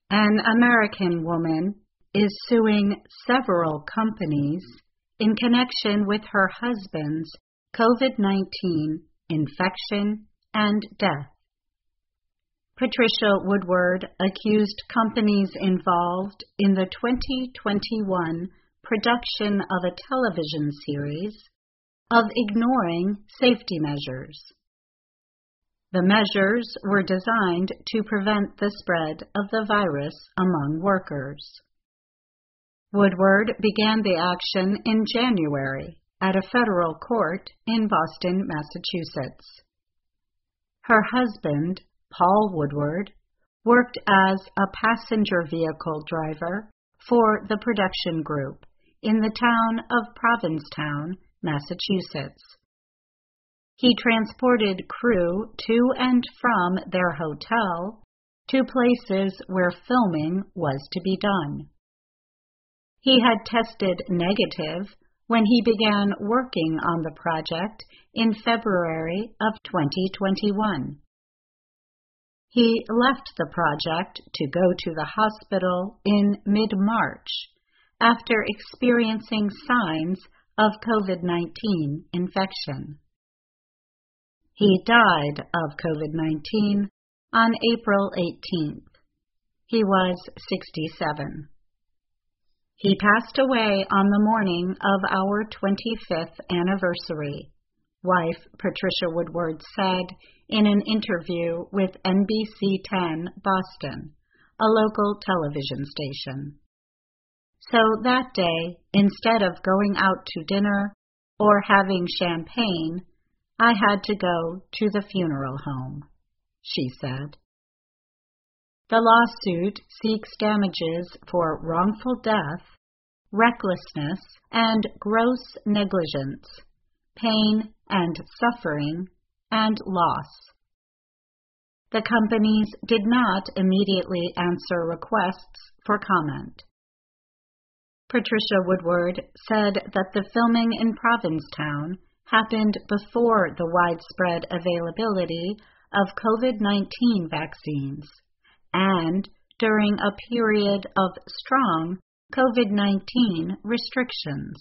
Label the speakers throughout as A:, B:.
A: An American woman is suing several companies in connection with her husband's COVID-19 infection and death. Patricia Woodward accused companies involved in the 2021 production of a television series of ignoring safety measures. The measures were designed to prevent the spread of the virus among workers. Woodward began the action in January at a federal court in Boston, Massachusetts. Her husband, Paul Woodward, worked as a passenger vehicle driver for the production group in the town of Provincetown, Massachusetts. He transported crew to and from their hotel to places where filming was to be done. He had tested negative when he began working on the project in February of 2021. He left the project to go to the hospital in mid-March after experiencing signs of COVID-19 infection. He died of COVID-19 on April 18th. He was 67. He passed away on the morning of our 25th anniversary, wife Patricia Woodward said in an interview with NBC 10 Boston, a local television station. So that day, instead of going out to dinner or having champagne, I had to go to the funeral home, she said. The lawsuit seeks damages for wrongful death, recklessness, and gross negligence, pain and suffering, and loss. The companies did not immediately answer requests for comment. Patricia Woodward said that the filming in Provincetown happened before the widespread availability of COVID-19 vaccines and during a period of strong COVID-19 restrictions.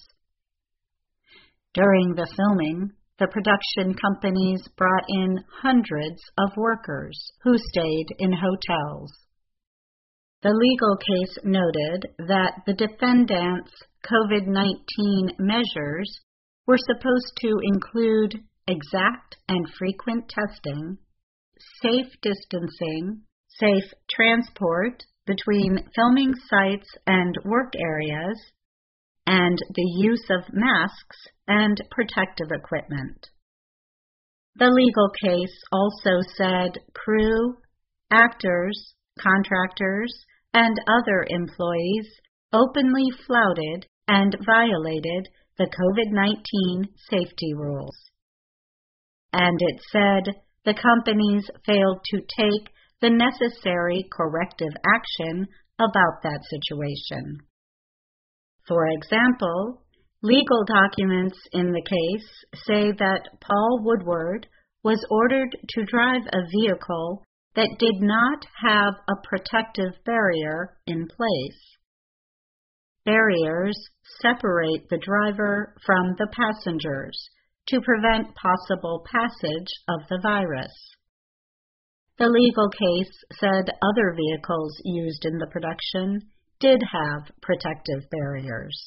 A: During the filming, the production companies brought in hundreds of workers who stayed in hotels. The legal case noted that the defendants' COVID-19 measures were supposed to include exact and frequent testing, safe distancing, safe transport between filming sites and work areas, and the use of masks and protective equipment. The legal case also said crew, actors, contractors, and other employees openly flouted and violated the COVID-19 safety rules. And it said the companies failed to take the necessary corrective action about that situation. For example, legal documents in the case say that Paul Woodward was ordered to drive a vehicle that did not have a protective barrier in place. Barriers separate the driver from the passengers to prevent possible passage of the virus. The legal case said other vehicles used in the production did have protective barriers.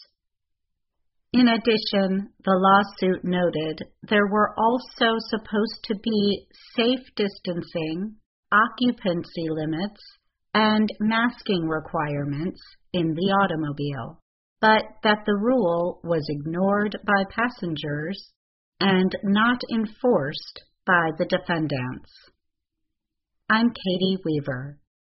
A: In addition, the lawsuit noted there were also supposed to be safe distancing, occupancy limits, and masking requirements in the automobile, but that the rule was ignored by passengers and not enforced by the defendants. I'm Katie Weaver.